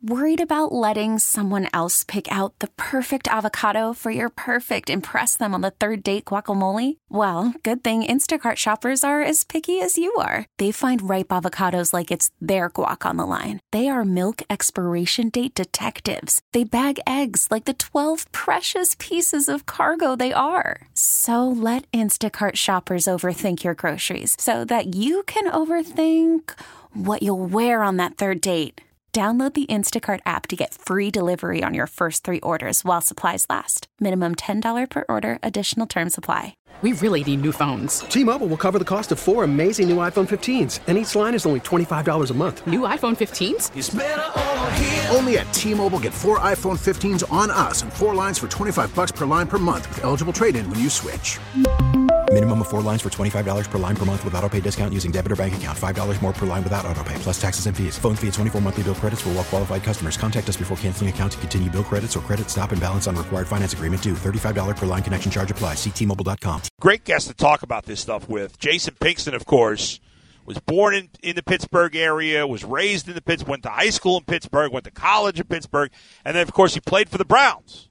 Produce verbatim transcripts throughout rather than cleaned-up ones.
Worried about letting someone else pick out the perfect avocado for your perfect impress them on the third date guacamole? Well, good thing Instacart shoppers are as picky as you are. They find ripe avocados like it's their guac on the line. They are milk expiration date detectives. They bag eggs like the twelve precious pieces of cargo they are. So let Instacart shoppers overthink your groceries so that you can overthink what you'll wear on that third date. Download the Instacart app to get free delivery on your first three orders while supplies last. Minimum ten dollars per order. Additional terms apply. We really need new phones. T-Mobile will cover the cost of four amazing new iPhone fifteens, and each line is only twenty-five dollars a month. New iPhone fifteens? It's better over here. Only at T-Mobile, get four iPhone fifteens on us and four lines for twenty-five dollars per line per month with eligible trade-in when you switch. Minimum of four lines for twenty-five dollars per line per month with autopay discount using debit or bank account. five dollars more per line without autopay, plus taxes and fees. Phone fee at twenty-four monthly bill credits for well-qualified customers. Contact us before canceling account to continue bill credits or credit stop and balance on required finance agreement due. thirty-five dollars per line connection charge applies. See T Mobile dot com. Great guest to talk about this stuff with. Jason Pinkston, of course, was born in, in the Pittsburgh area, was raised in the Pittsburgh, went to high school in Pittsburgh, went to college in Pittsburgh, and then, of course, he played for the Browns.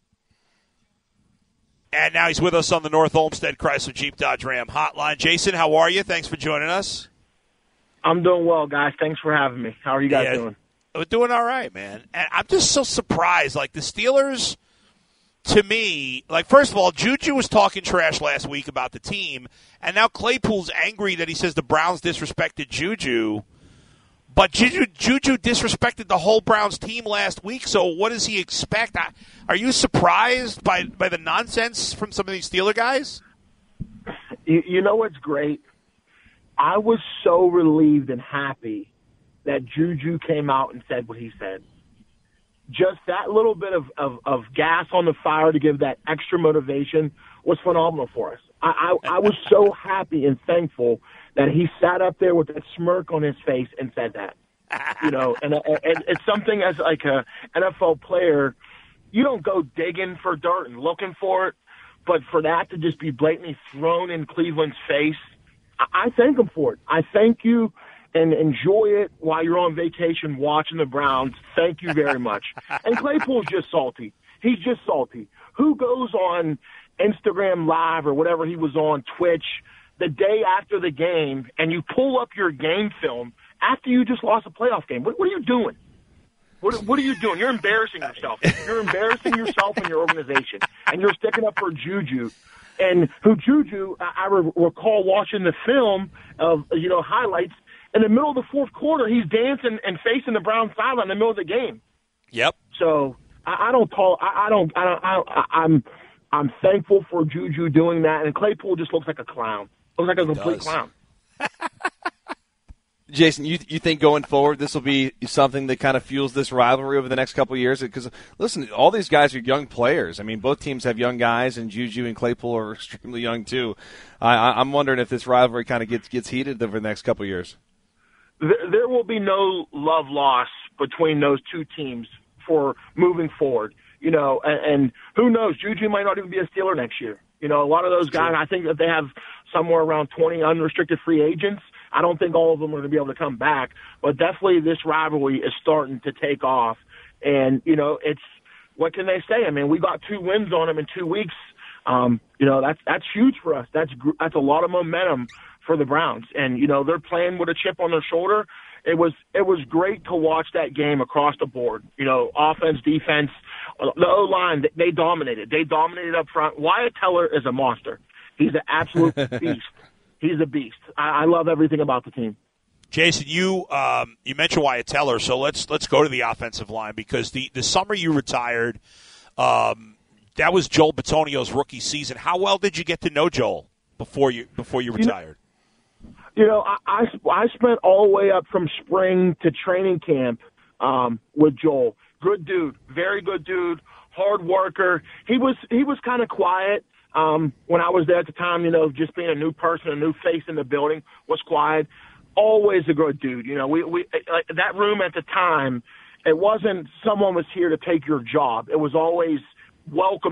And now he's with us on the North Olmsted Chrysler Jeep Dodge Ram hotline. Jason, how are you? Thanks for joining us. I'm doing well, guys. Thanks for having me. How are you guys yeah, doing? We're doing all right, man. And I'm just so surprised. Like, the Steelers, to me, like, first of all, Juju was talking trash last week about the team, and now Claypool's angry that he says the Browns disrespected Juju. But Juju, Juju disrespected the whole Browns team last week, so what does he expect? I, are you surprised by, by the nonsense from some of these Steeler guys? You, you know what's great? I was so relieved and happy that Juju came out and said what he said. Just that little bit of, of, of gas on the fire to give that extra motivation was phenomenal for us. I, I, I was so happy and thankful that he sat up there with that smirk on his face and said that. You know, and, and it's something as like a N F L player, you don't go digging for dirt and looking for it, but for that to just be blatantly thrown in Cleveland's face, I, I thank him for it. I thank you and enjoy it while you're on vacation watching the Browns. Thank you very much. And Claypool's just salty. He's just salty. Who goes on Instagram Live or whatever he was on, Twitch, the day after the game, and you pull up your game film after you just lost a playoff game? What, what are you doing? What, what are you doing? You're embarrassing yourself. You're embarrassing yourself and your organization, and you're sticking up for Juju. And who Juju, I, I re- recall watching the film of, you know, highlights. In the middle of the fourth quarter, he's dancing and facing the Browns sideline in the middle of the game. Yep. So I, I don't call. I, I don't. I don't. I, I'm. I'm thankful for Juju doing that, and Claypool just looks like a clown. Looks like a He complete does. clown. Jason, you you think going forward this will be something that kind of fuels this rivalry over the next couple of years? Because, listen, all these guys are young players. I mean, both teams have young guys, and Juju and Claypool are extremely young too. I, I'm wondering if this rivalry kind of gets gets heated over the next couple of years. There will be no love loss between those two teams for moving forward. You know, and, and who knows? Juju might not even be a Steeler next year. You know, a lot of those guys, I think that they have somewhere around twenty unrestricted free agents. I don't think all of them are going to be able to come back, but definitely this rivalry is starting to take off. And, you know, it's, what can they say? I mean, we got two wins on them in two weeks. Um, you know, that's, that's huge for us. That's, that's a lot of momentum for the Browns. And, you know, they're playing with a chip on their shoulder. It was, it was great to watch that game across the board. You know, offense, defense, the O-line, they dominated. They dominated up front. Wyatt Teller is a monster. He's an absolute beast. He's a beast. I, I love everything about the team. Jason, you um, you mentioned Wyatt Teller, so let's let's go to the offensive line because the, the summer you retired, um, that was Joel Bitonio's rookie season. How well did you get to know Joel before you before you retired? You know, I, I, I spent all the way up from spring to training camp um, with Joel. Good dude, very good dude, hard worker. He was he was kind of quiet. Um, when I was there at the time, you know, just being a new person, a new face in the building, was quiet. Always a good dude. You know, we, we like that room at the time, it wasn't someone was here to take your job. It was always welcoming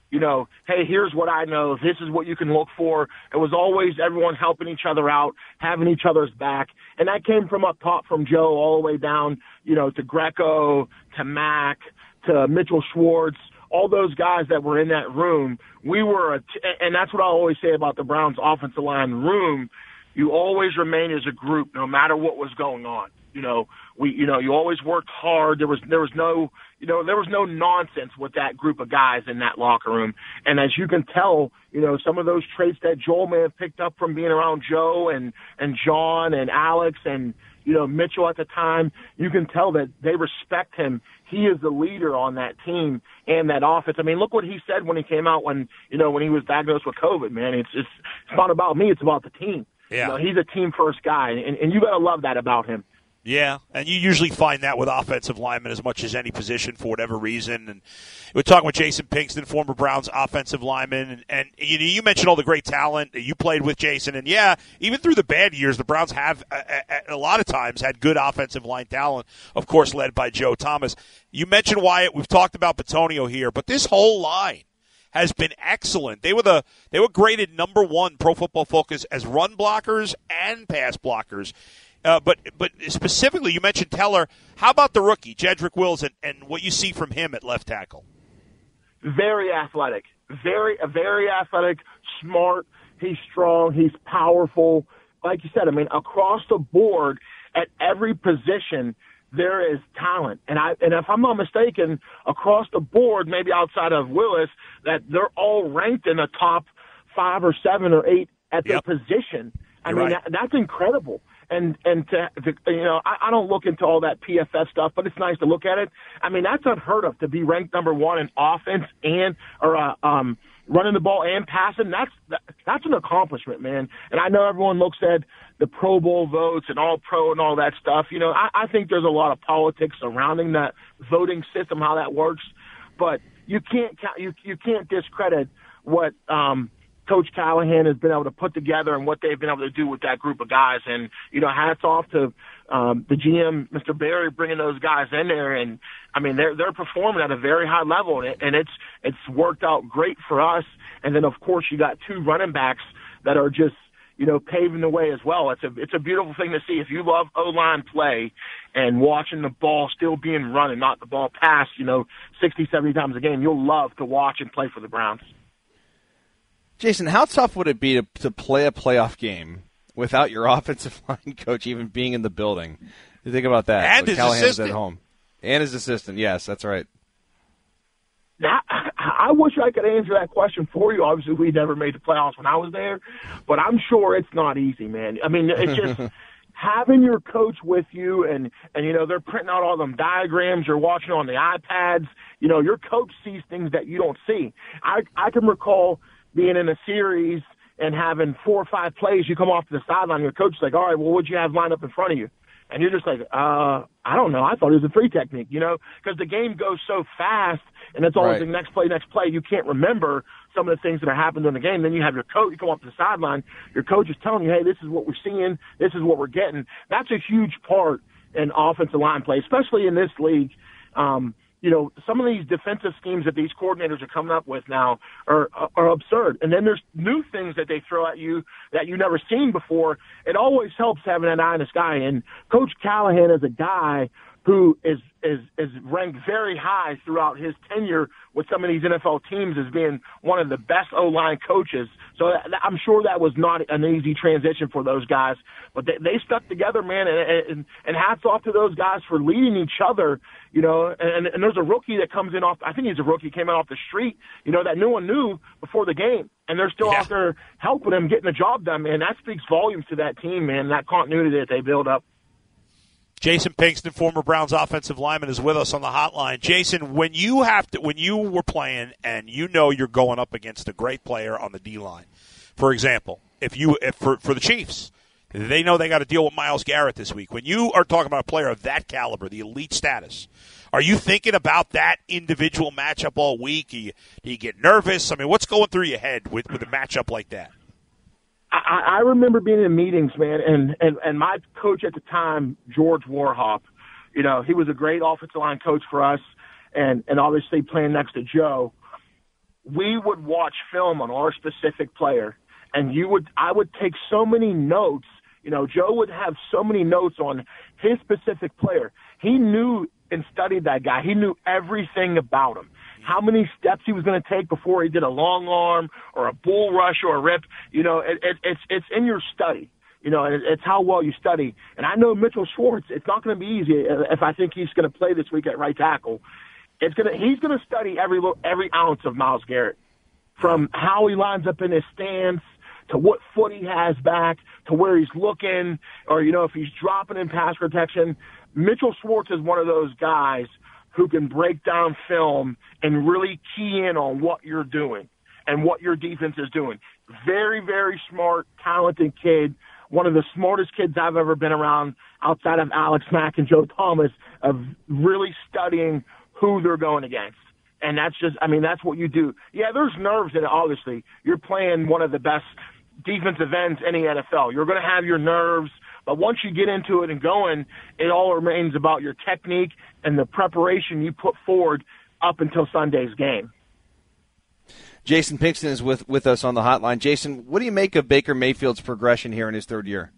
you know, hey, here's what I know. This is what you can look for. It was always everyone helping each other out, having each other's back. And that came from up top from Joe all the way down, you know, to Greco, to Mac, to Mitchell Schwartz, all those guys that were in that room. We were, a t- and that's what I always say about the Browns offensive line room. You always remain as a group, no matter what was going on. You know, we, you know, you always worked hard. There was, there was no, you know, there was no nonsense with that group of guys in that locker room. And as you can tell, you know, some of those traits that Joel may have picked up from being around Joe and, and John and Alex and, you know, Mitchell at the time, you can tell that they respect him. He is the leader on that team and that offense. I mean, look what he said when he came out when, you know, when he was diagnosed with COVID, man. It's, it's, it's not about me. It's about the team. Yeah. You know, he's a team first guy, and, and you got to love that about him. Yeah, and you usually find that with offensive linemen as much as any position for whatever reason. And we're talking with Jason Pinkston, former Browns offensive lineman, and, and you know, you mentioned all the great talent that you played with, Jason. And yeah, even through the bad years, the Browns have a, a, a lot of times had good offensive line talent. Of course, led by Joe Thomas. You mentioned Wyatt. We've talked about Bitonio here, but this whole line has been excellent. They were the they were graded number one Pro Football Focus as run blockers and pass blockers. Uh, but but specifically, you mentioned Teller. How about the rookie, Jedrick Wills, and, and what you see from him at left tackle? Very athletic, very very athletic, smart. He's strong. He's powerful. Like you said, I mean, across the board at every position, there is talent. And I and if I'm not mistaken, across the board, maybe outside of Willis, that they're all ranked in the top five or seven or eight at their yep. position. I You're mean, right. that, that's incredible. And and to, to you know, I, I don't look into all that P F F stuff, but it's nice to look at it. I mean, that's unheard of to be ranked number one in offense and or uh, um, running the ball and passing. That's that, that's an accomplishment, man. And I know everyone looks at the Pro Bowl votes and All Pro and all that stuff. You know, I, I think there's a lot of politics surrounding that voting system, how that works. But you can't you you can't discredit what um, Coach Callahan has been able to put together and what they've been able to do with that group of guys. And, you know, hats off to um, the G M, Mister Barry, bringing those guys in there. And, I mean, they're they're performing at a very high level, and, it, and it's it's worked out great for us. And then, of course, you got two running backs that are just, you know, paving the way as well. It's a it's a beautiful thing to see. If you love O-line play and watching the ball still being run and not the ball passed, you know, sixty, seventy times a game, you'll love to watch and play for the Browns. Jason, how tough would it be to, to play a playoff game without your offensive line coach even being in the building? You think about that. And his Callahan's assistant. at home. And his assistant, yes, that's right. Now, I wish I could answer that question for you. Obviously, we never made the playoffs when I was there, but I'm sure it's not easy, man. I mean, it's just having your coach with you, and, and you know, they're printing out all them diagrams. You're watching on the iPads. You know, your coach sees things that you don't see. I, I can recall being in a series and having four or five plays, you come off to the sideline, your coach is like, all right, well, what'd you have lined up in front of you? And you're just like, uh, I don't know. I thought it was a three technique, you know, because the game goes so fast and it's always Right. the next play, next play. You can't remember some of the things that are happening in the game. Then you have your coach, you come off to the sideline, your coach is telling you, hey, this is what we're seeing, this is what we're getting. That's a huge part in offensive line play, especially in this league. Um, You know, some of these defensive schemes that these coordinators are coming up with now are are absurd. And then there's new things that they throw at you that you've never seen before. It always helps having an eye in the sky. And Coach Callahan is a guy who is is is ranked very high throughout his tenure with some of these N F L teams as being one of the best O-line coaches. So I'm sure that was not an easy transition for those guys. But they, they stuck together, man, and, and, and hats off to those guys for leading each other, you know. And, and there's a rookie that comes in off, I think he's a rookie, came out off the street, you know, that no one knew before the game. And they're still Yeah. out there helping him, getting the job done, man. That speaks volumes to that team, man, that continuity that they build up. Jason Pinkston, former Browns offensive lineman, is with us on the hotline. Jason, when you have to, when you were playing and you know you're going up against a great player on the D line, for example, if you if for for the Chiefs, they know they got to deal with Myles Garrett this week. When you are talking about a player of that caliber, the elite status, are you thinking about that individual matchup all week? Do you, do you get nervous? I mean, what's going through your head with with a matchup like that? I, I remember being in meetings, man, and, and, and my coach at the time, George Warhop, you know, he was a great offensive line coach for us, and, and obviously playing next to Joe. we would watch film on our specific player, and you would, I would take so many notes. You know, Joe would have so many notes on his specific player. He knew and studied that guy. He knew everything about him. How many steps he was going to take before he did a long arm or a bull rush or a rip. You know, it, it, it's it's in your study. You know, and it's how well you study. And I know Mitchell Schwartz, it's not going to be easy if I think he's going to play this week at right tackle. It's going to he's going to study every every ounce of Myles Garrett, from how he lines up in his stance to what foot he has back to where he's looking, or, you know, if he's dropping in pass protection. Mitchell Schwartz is one of those guys who can break down film and really key in on what you're doing and what your defense is doing. Very, very smart, talented kid. One of the smartest kids I've ever been around outside of Alex Mack and Joe Thomas, of really studying who they're going against. And that's just, I mean, that's what you do. Yeah, there's nerves in it, obviously. You're playing one of the best defensive ends in the N F L. You're going to have your nerves, but once you get into it and going, it all remains about your technique and the preparation you put forward up until Sunday's game. Jason Pinkston is with, with us on the hotline. Jason, what do you make of Baker Mayfield's progression here in his third year?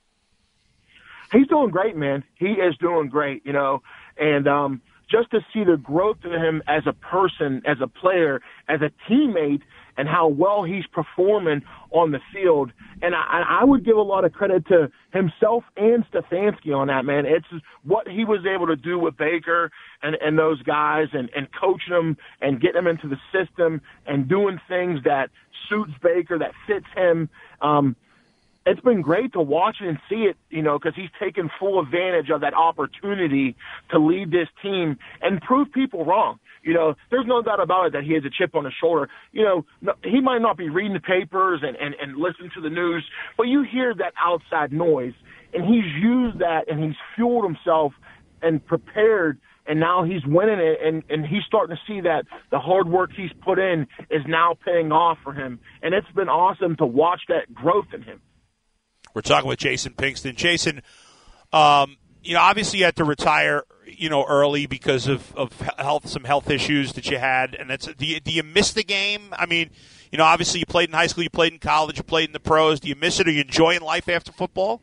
He's doing great, man. He is doing great, you know, and um, just to see the growth in him as a person, as a player, as a teammate, and how well he's performing on the field. And I, I would give a lot of credit to himself and Stefanski on that, man. It's what he was able to do with Baker and, and those guys, and, and coaching them and getting them into the system and doing things that suits Baker, that fits him. Um, it's been great to watch it and see it, you know, because he's taken full advantage of that opportunity to lead this team and prove people wrong. You know, there's no doubt about it that he has a chip on his shoulder. You know, no, he might not be reading the papers and, and, and listening to the news, but you hear that outside noise, and he's used that and he's fueled himself and prepared, and now he's winning it, and, and he's starting to see that the hard work he's put in is now paying off for him. And it's been awesome to watch that growth in him. We're talking with Jason Pinkston. Jason, um, you know, obviously you had to retire, you know, early because of, of health, some health issues that you had. And that's, do you, do you miss the game? I mean, you know, obviously you played in high school, you played in college, you played in the pros. Do you miss it? Are you enjoying life after football?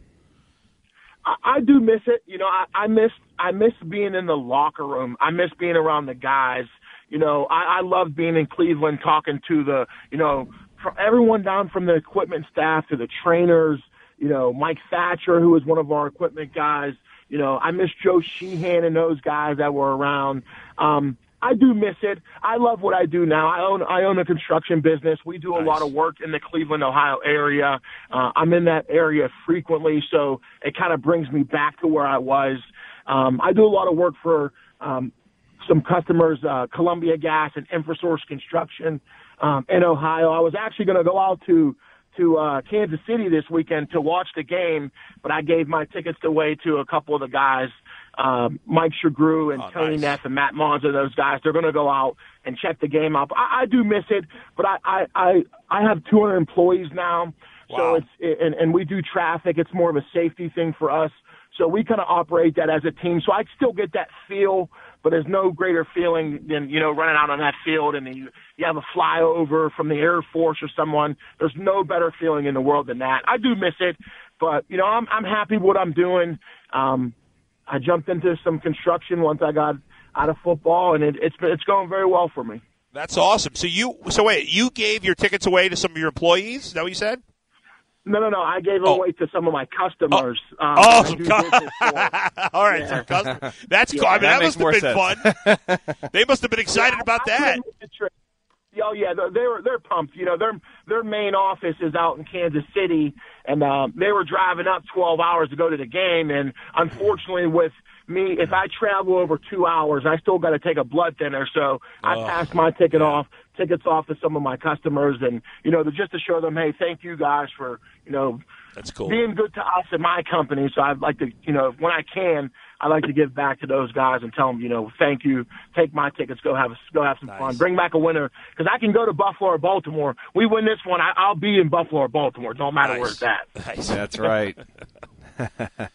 I, I do miss it. You know, I, I miss, I miss being in the locker room. I miss being around the guys. You know, I, I love being in Cleveland, talking to the, you know, everyone down from the equipment staff to the trainers. You know, Mike Thatcher, who was one of our equipment guys. You know, I miss Joe Sheehan and those guys that were around. Um, I do miss it. I love what I do now. I own I own a construction business. We do a Nice. lot of work in the Cleveland, Ohio area. Uh, I'm in that area frequently, so it kind of brings me back to where I was. Um, I do a lot of work for um, some customers, uh, Columbia Gas and InfraSource Construction um, in Ohio. I was actually going to go out to to uh, Kansas City this weekend to watch the game, but I gave my tickets away to a couple of the guys, um, Mike Shagru and oh, Tony nice. Neff and Matt Monza, those guys. They're going to go out and check the game out. I, I do miss it, but I, I, I, I have two hundred employees now, Wow. so it's and, and we do traffic. It's more of a safety thing for us. So we kind of operate that as a team. So I still get that feel, but there's no greater feeling than, you know, running out on that field and then you, you have a flyover from the Air Force or someone. There's no better feeling in the world than that. I do miss it, but, you know, I'm I'm happy with what I'm doing. Um, I jumped into some construction once I got out of football, and it, it's it's going very well for me. That's awesome. So you, so wait, you gave your tickets away to some of your employees? Is that what you said? No, no, no. I gave it Oh. away to some of my customers. Oh, um, oh I some do cu- business for. all right, Yeah. some customers. That's Yeah, cool. I mean, that that, makes must have more been sense. fun. They must have been excited Yeah, about I- I that. couldn't make the trip. Oh yeah, they're they're, they're pumped. You know, their their main office is out in Kansas City, and uh, they were driving up twelve hours to go to the game. And unfortunately, with me, if I travel over two hours, I still got to take a blood thinner. So I Oh. passed my ticket off, tickets off to some of my customers, and you know, just to show them, hey, thank you guys for you know. That's cool. being good to us in my company. So I'd like to, you know, when I can, I like to give back to those guys and tell them, you know, thank you, take my tickets, go have a, go have some Nice. fun, bring back a winner. Because I can go to Buffalo or Baltimore. We win this one, I, I'll be in Buffalo or Baltimore. Don't matter Nice. where it's at. Nice. That's right.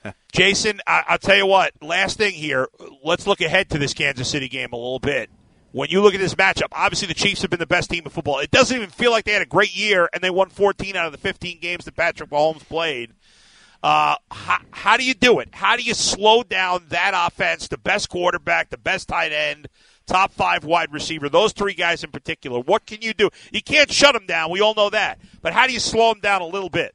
Jason, I, I'll tell you what. Last thing here. Let's look ahead to this Kansas City game a little bit. when you look at this matchup, obviously the Chiefs have been the best team in football. It doesn't even feel like they had a great year, and they won fourteen out of the fifteen games that Patrick Mahomes played. Uh, how, how do you do it? How do you slow down that offense, the best quarterback, the best tight end, top five wide receiver, those three guys in particular? What can you do? You can't shut them down. We all know that. But how do you slow them down a little bit?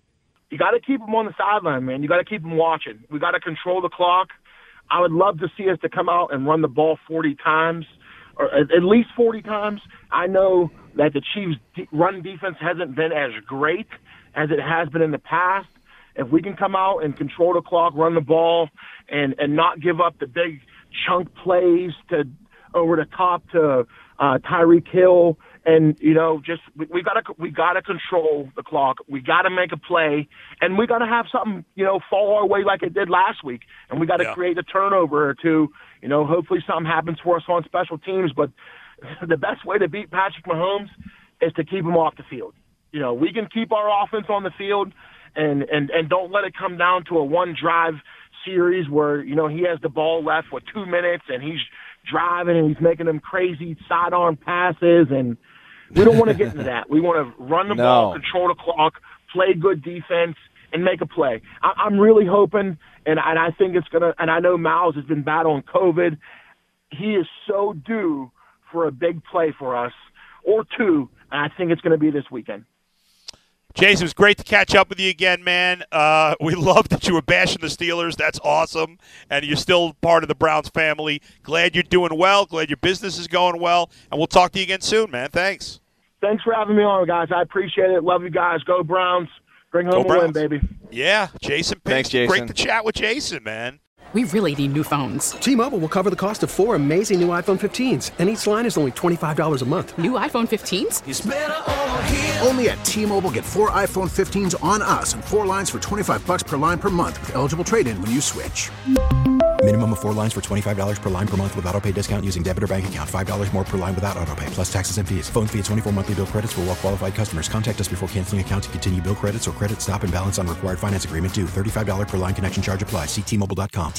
You got to keep them on the sideline, man. You got to keep them watching. We got to control the clock. I would love to see us to come out and run the ball forty times, or at least forty times. I know that the Chiefs' run defense hasn't been as great as it has been in the past. If we can come out and control the clock, run the ball, and, and not give up the big chunk plays to over the top to uh, Tyreek Hill, and you know, just we, we gotta we gotta control the clock. We gotta make a play, and we gotta have something you know fall our way like it did last week, and we gotta yeah. create a turnover or two. You know, hopefully something happens for us on special teams. But the best way to beat Patrick Mahomes is to keep him off the field. You know, we can keep our offense on the field. And, and, and don't let it come down to a one-drive series where, you know, he has the ball left with two minutes and he's driving and he's making them crazy sidearm passes. And we don't want to get into that. We want to run the no. ball, control the clock, play good defense, and make a play. I, I'm really hoping, and, and I think it's going to – and I know Miles has been battling COVID. He is so due for a big play for us, or two, and I think it's going to be this weekend. Jason, it was great to catch up with you again, man. Uh, we love that you were bashing the Steelers. That's awesome. And you're still part of the Browns family. Glad you're doing well. Glad your business is going well. And we'll talk to you again soon, man. Thanks. Thanks for having me on, guys. I appreciate it. Love you guys. Go Browns. Bring home a win, baby. Yeah, Jason Pitts. Thanks, Jason. Great to chat with Jason, man. We really need new phones. T-Mobile will cover the cost of four amazing new iPhone fifteens, and each line is only twenty-five dollars a month. New iPhone fifteens? It's better over here. Only at T-Mobile, get four iPhone fifteens on us and four lines for twenty-five bucks per line per month with eligible trade-in when you switch. Minimum of four lines for twenty-five dollars per line per month with autopay discount using debit or bank account. five dollars more per line without autopay, plus taxes and fees. Phone fee at twenty-four monthly bill credits for well-qualified customers. Contact us before canceling account to continue bill credits or credit stop and balance on required finance agreement due. thirty-five dollars per line connection charge applies. See T Mobile dot com.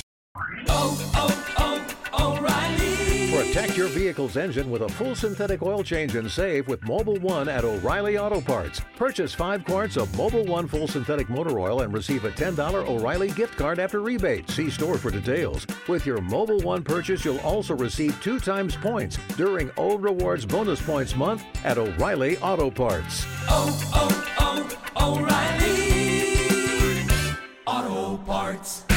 Oh, oh, oh, O'Reilly. Protect your vehicle's engine with a full synthetic oil change and save with Mobil one at O'Reilly Auto Parts. Purchase five quarts of Mobil one full synthetic motor oil and receive a ten dollars O'Reilly gift card after rebate. See store for details. With your Mobil one purchase, you'll also receive two times points during O Rewards Bonus Points Month at O'Reilly Auto Parts. Oh, oh, oh, O'Reilly Auto Parts.